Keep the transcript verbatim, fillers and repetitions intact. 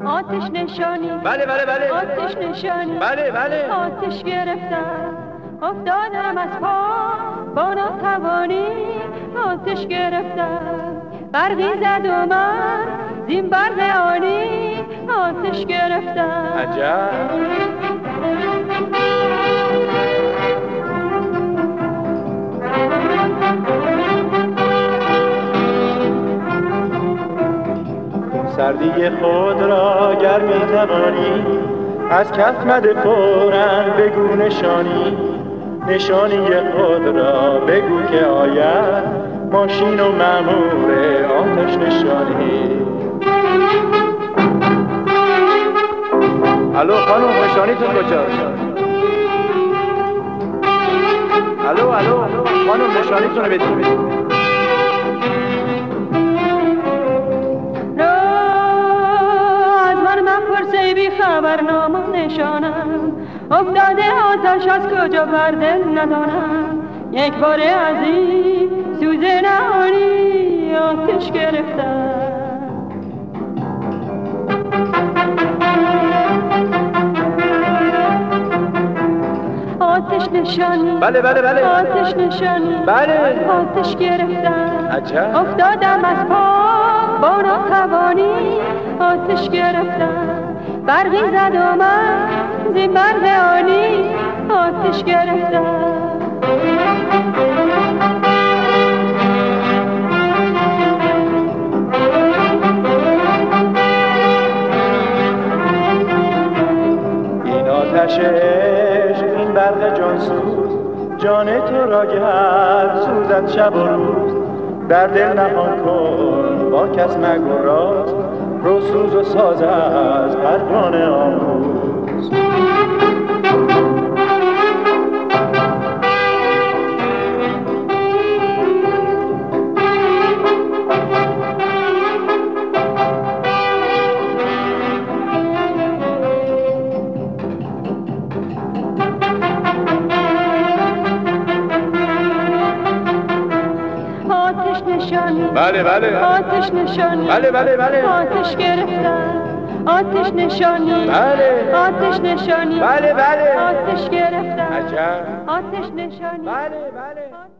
آتش نشانی بله بله بله آتش نشانی بله بله آتش گرفتم افتادم از پا با ناتوانی آتش گرفتم برقی زد و من زین برق آنی آتش گرفتم عجب سردی خود را گر می‌توانی از کف مده فوراً بگو نشانی نشانی خود را بگو که آید ماشین و مأمور آتش نشانی. الو خانم نشانیتون کجاست؟ الو الو خانم نشانیتون رو بدید. پرسی بی خبرنامه نشانم افتاده آتش از کجا بر دل ندانم یک بار از این سوز نهانی آتش گرفتم آتش نشانی بله بله بله آتش نشانی بله آتش گرفتم عجب افتادم از پا با ناتوانی آتش گرفتم برقی زد و من زین برق آنی آتش گرفتم این آتش عشق این برق جانسوز جان تو را گر سوزد شب و روز در دل نهان کن با کس مگو راز رو سوز و ساز از پروانه آموز. آتش نشانی بله بله آتش نشانی بله بله بله آتش گرفتم آتش نشانی بله آتش نشانی بله بله آتش گرفتم عجب آتش نشانی بله بله